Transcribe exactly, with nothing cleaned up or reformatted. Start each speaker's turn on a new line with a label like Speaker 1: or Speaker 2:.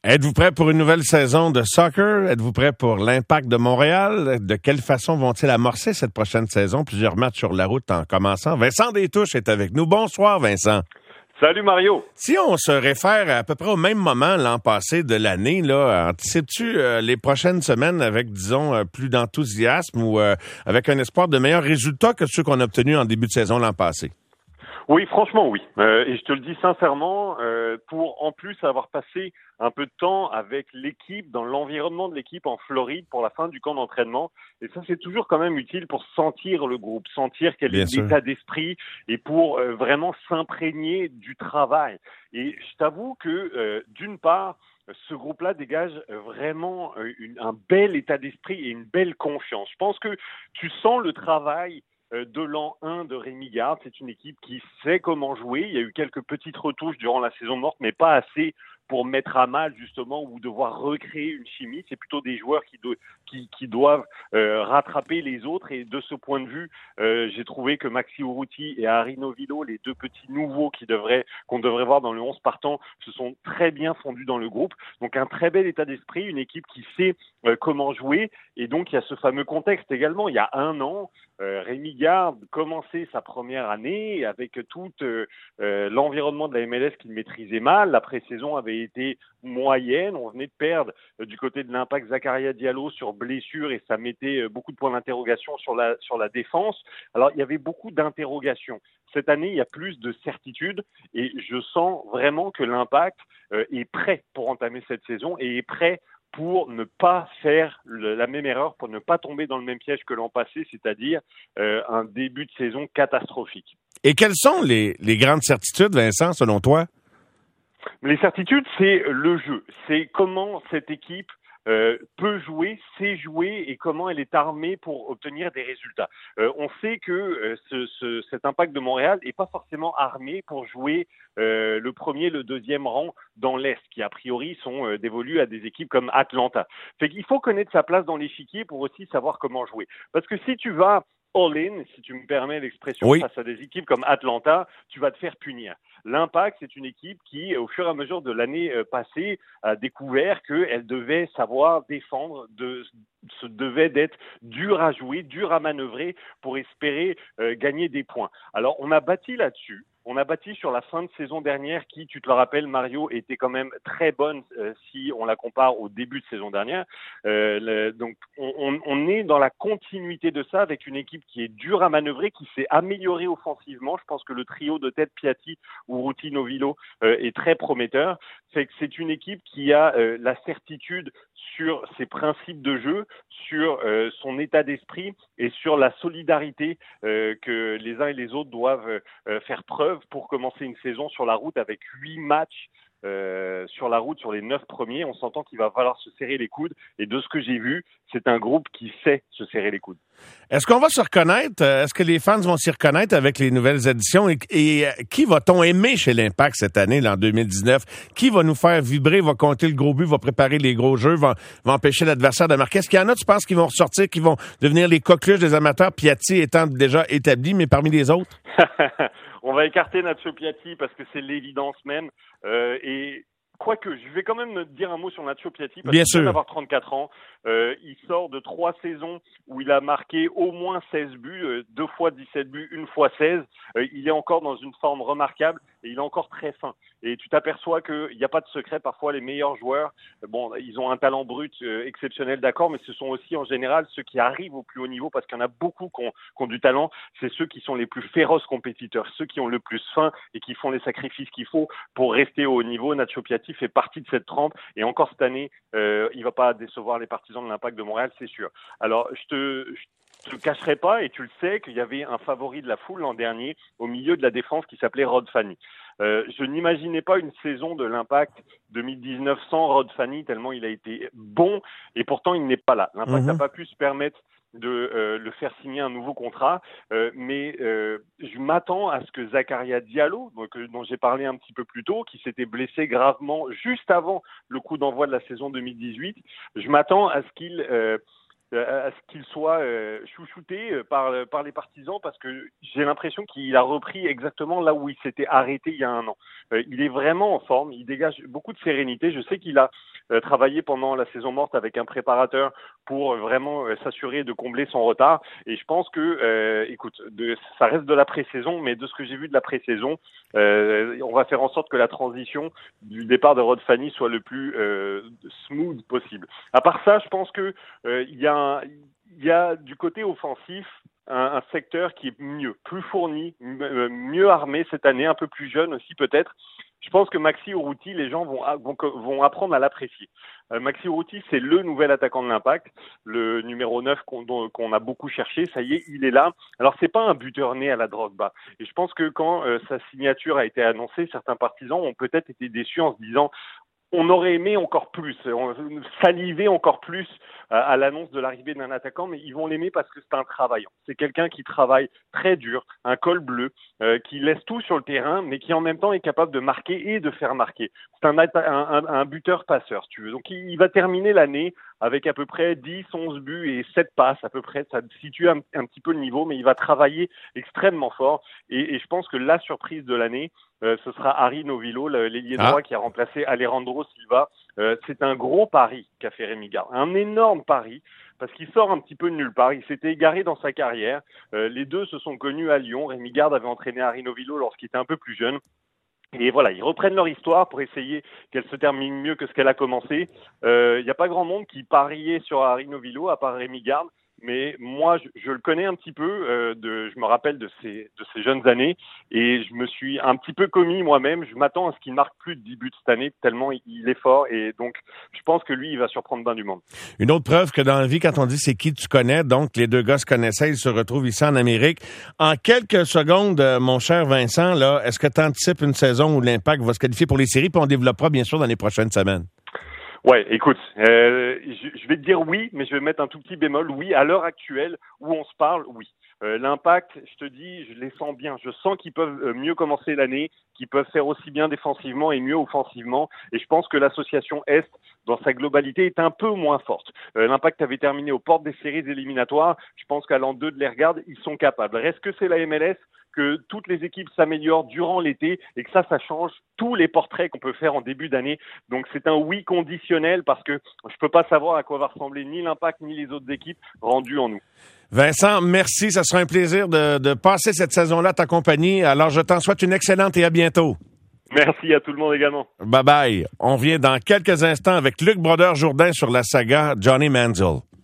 Speaker 1: Êtes-vous prêt pour une nouvelle saison de soccer? Êtes-vous prêt pour l'Impact de Montréal? De quelle façon vont-ils amorcer cette prochaine saison? Plusieurs matchs sur la route en commençant. Vincent Détouche est avec nous. Bonsoir, Vincent.
Speaker 2: Salut Mario.
Speaker 1: Si on se réfère à peu près au même moment l'an passé de l'année, là, anticipes-tu euh, les prochaines semaines avec, disons, euh, plus d'enthousiasme ou euh, avec un espoir de meilleurs résultats que ceux qu'on a obtenus en début de saison l'an passé?
Speaker 2: Oui, franchement, oui. Euh, et je te le dis sincèrement, euh, pour en plus avoir passé un peu de temps avec l'équipe, dans l'environnement de l'équipe en Floride pour la fin du camp d'entraînement. Et ça, c'est toujours quand même utile pour sentir le groupe, sentir quel
Speaker 1: Bien
Speaker 2: est
Speaker 1: sûr.
Speaker 2: l'état d'esprit et pour euh, vraiment s'imprégner du travail. Et je t'avoue que, euh, d'une part, ce groupe-là dégage vraiment une, un bel état d'esprit et une belle confiance. Je pense que tu sens le travail de l'an un de Rémi Garde. C'est une équipe qui sait comment jouer. Il y a eu quelques petites retouches durant la saison morte, mais pas assez pour mettre à mal justement ou devoir recréer une chimie. C'est plutôt des joueurs qui, do- qui, qui doivent euh, rattraper les autres. Et de ce point de vue, euh, j'ai trouvé que Maxi Urruti et Harry Novillo, les deux petits nouveaux qui devraient, qu'on devrait voir dans le onze partant, se sont très bien fondus dans le groupe. Donc un très bel état d'esprit, une équipe qui sait euh, comment jouer. Et donc il y a ce fameux contexte également. Il y a un an, euh, Rémi Garde commençait sa première année avec tout euh, euh, l'environnement de la M L S qu'il maîtrisait mal. La pré-saison avait été moyenne. On venait de perdre euh, du côté de l'Impact Zakaria Diallo sur blessure et ça mettait euh, beaucoup de points d'interrogation sur la, sur la défense. Alors, il y avait beaucoup d'interrogations. Cette année, il y a plus de certitude et je sens vraiment que l'Impact euh, est prêt pour entamer cette saison et est prêt pour ne pas faire le, la même erreur, pour ne pas tomber dans le même piège que l'an passé, c'est-à-dire euh, un début de saison catastrophique.
Speaker 1: Et quelles sont les, les grandes certitudes, Vincent, selon toi?
Speaker 2: Les certitudes, c'est le jeu. C'est comment cette équipe euh, peut jouer, sait jouer et comment elle est armée pour obtenir des résultats. Euh, on sait que euh, ce, ce, cet Impact de Montréal n'est pas forcément armé pour jouer euh, le premier, le deuxième rang dans l'Est, qui a priori sont euh, dévolus à des équipes comme Atlanta. Fait qu'il faut connaître sa place dans l'échiquier pour aussi savoir comment jouer. Parce que si tu vas all-in, si tu me permets l'expression,
Speaker 1: Oui.
Speaker 2: face à des équipes comme Atlanta, tu vas te faire punir. L'Impact, c'est une équipe qui, au fur et à mesure de l'année passée, a découvert qu'elle devait savoir défendre, de, se devait d'être dur à jouer, dur à manœuvrer pour espérer euh, gagner des points. Alors, on a bâti là-dessus. On a bâti sur la fin de saison dernière qui, tu te le rappelles, Mario, était quand même très bonne euh, si on la compare au début de saison dernière. Euh, le, donc, on, on, on est dans la continuité de ça avec une équipe qui est dure à manœuvrer, qui s'est améliorée offensivement. Je pense que le trio de tête Piatti, Urruti, Novillo euh, est très prometteur. C'est que c'est une équipe qui a euh, la certitude sur ses principes de jeu, sur euh, son état d'esprit et sur la solidarité euh, que les uns et les autres doivent euh, faire preuve pour commencer une saison sur la route avec huit matchs euh, sur la route sur les neuf premiers. On s'entend qu'il va falloir se serrer les coudes et de ce que j'ai vu, c'est un groupe qui sait se serrer les coudes.
Speaker 1: Est-ce qu'on va se reconnaître? Est-ce que les fans vont s'y reconnaître avec les nouvelles éditions? Et, et qui va-t-on aimer chez l'Impact cette année, là, en deux mille dix-neuf? Qui va nous faire vibrer, va compter le gros but, va préparer les gros jeux, va, va empêcher l'adversaire de marquer? Est-ce qu'il y en a, tu penses, qui vont ressortir, qui vont devenir les coqueluches des amateurs, Piatti étant déjà établi, mais parmi les autres?
Speaker 2: On va écarter Nacho Piatti parce que c'est l'évidence même. Euh, et quoique, je vais quand même dire un mot sur Nacho Piatti parce
Speaker 1: Bien
Speaker 2: qu'il vient
Speaker 1: sûr.
Speaker 2: d'avoir trente-quatre ans. Euh, il sort de trois saisons où il a marqué au moins seize buts, euh, deux fois dix-sept buts, une fois seize. Euh, il est encore dans une forme remarquable et il est encore très fin. Et tu t'aperçois qu'il n'y a pas de secret. Parfois, les meilleurs joueurs, euh, bon, ils ont un talent brut euh, exceptionnel, d'accord, mais ce sont aussi en général ceux qui arrivent au plus haut niveau parce qu'il y en a beaucoup qui ont, qui ont du talent. C'est ceux qui sont les plus féroces compétiteurs, ceux qui ont le plus faim et qui font les sacrifices qu'il faut pour rester au haut niveau. Nacho Piatti fait partie de cette trempe et encore cette année, euh, il va pas décevoir les partisans de l'Impact de Montréal, c'est sûr. Alors, je te, je te cacherai pas, et tu le sais, qu'il y avait un favori de la foule l'an dernier au milieu de la défense qui s'appelait Rod Fanny. Euh, je n'imaginais pas une saison de l'Impact deux mille dix-neuf sans Rod Fanny, tellement il a été bon, et pourtant il n'est pas là. L'Impact n'a
Speaker 1: Mm-hmm.
Speaker 2: pas pu se permettre de euh, le faire signer un nouveau contrat, euh, mais euh, je m'attends à ce que Zakaria Diallo, donc, euh, dont j'ai parlé un petit peu plus tôt, qui s'était blessé gravement juste avant le coup d'envoi de la saison deux mille dix-huit, je m'attends à ce qu'il euh, à ce qu'il soit euh, chouchouté par, par les partisans parce que j'ai l'impression qu'il a repris exactement là où il s'était arrêté il y a un an. Euh, il est vraiment en forme, il dégage beaucoup de sérénité. Je sais qu'il a euh, travaillé pendant la saison morte avec un préparateur pour euh, vraiment euh, s'assurer de combler son retard. Et je pense que, euh, écoute, de, ça reste de la pré-saison, mais de ce que j'ai vu de la pré-saison, euh, on va faire en sorte que la transition du départ de Rod Fanny soit le plus euh, smooth possible. À part ça, je pense que euh, il y a un, il y a du côté offensif un, un secteur qui est mieux, plus fourni, m- mieux armé cette année, un peu plus jeune aussi peut-être. Je pense que Maxi Urruti, les gens vont, vont, vont apprendre à l'apprécier. Euh, Maxi Urruti, c'est le nouvel attaquant de l'Impact, le numéro neuf qu'on, dont, qu'on a beaucoup cherché. Ça y est, il est là. Alors, c'est pas un buteur né à la Drogba. Et je pense que quand euh, sa signature a été annoncée, certains partisans ont peut-être été déçus en se disant on aurait aimé encore plus, saliver encore plus à l'annonce de l'arrivée d'un attaquant, mais ils vont l'aimer parce que c'est un travaillant. C'est quelqu'un qui travaille très dur, un col bleu, euh, qui laisse tout sur le terrain, mais qui en même temps est capable de marquer et de faire marquer. C'est un, atta- un, un, un buteur-passeur, si tu veux. Donc il, il va terminer l'année avec à peu près dix, onze buts et sept passes à peu près. Ça situe un, un petit peu le niveau, mais il va travailler extrêmement fort. Et, et je pense que la surprise de l'année, euh, ce sera Harry Novillo, l'ailier droit ah. qui a remplacé Alejandro Silva. Euh, c'est un gros pari qu'a fait Rémi Garde, un énorme pari, parce qu'il sort un petit peu de nulle part. Il s'était égaré dans sa carrière. Euh, les deux se sont connus à Lyon. Rémi Garde avait entraîné Harry Novillo lorsqu'il était un peu plus jeune. Et voilà, ils reprennent leur histoire pour essayer qu'elle se termine mieux que ce qu'elle a commencé. Il euh, n'y a pas grand monde qui pariait sur Harry Novillo, à part Rémi Garde. Mais moi, je, je le connais un petit peu, euh, de, je me rappelle de ces, de ces jeunes années, et je me suis un petit peu commis moi-même. Je m'attends à ce qu'il marque plus de dix buts cette année, tellement il, il est fort, et donc je pense que lui, il va surprendre bien du monde.
Speaker 1: Une autre preuve que dans la vie, quand on dit c'est qui tu connais, donc les deux gars se connaissaient, ils se retrouvent ici en Amérique. En quelques secondes, mon cher Vincent, là, est-ce que tu anticipes une saison où l'Impact va se qualifier pour les séries, puis on développera bien sûr dans les prochaines semaines?
Speaker 2: Ouais, écoute, euh, je, je vais te dire oui, mais je vais mettre un tout petit bémol. Oui, à l'heure actuelle où on se parle, oui. Euh, L'Impact, je te dis, je les sens bien. Je sens qu'ils peuvent mieux commencer l'année, qu'ils peuvent faire aussi bien défensivement et mieux offensivement. Et je pense que l'association Est, dans sa globalité, est un peu moins forte. Euh, L'Impact avait terminé aux portes des séries éliminatoires. Je pense qu'à l'an deux de les regarde, ils sont capables. Reste que c'est la M L S, que toutes les équipes s'améliorent durant l'été et que ça, ça change tous les portraits qu'on peut faire en début d'année. Donc c'est un oui conditionnel parce que je peux pas savoir à quoi va ressembler ni l'Impact ni les autres équipes rendues en nous.
Speaker 1: Vincent, merci. Ça sera un plaisir de, de passer cette saison-là à ta compagnie. Alors je t'en souhaite une excellente et à bientôt.
Speaker 2: Merci à tout le monde également.
Speaker 1: Bye bye. On vient dans quelques instants avec Luc Brodeur-Jourdain sur la saga Johnny Manziel.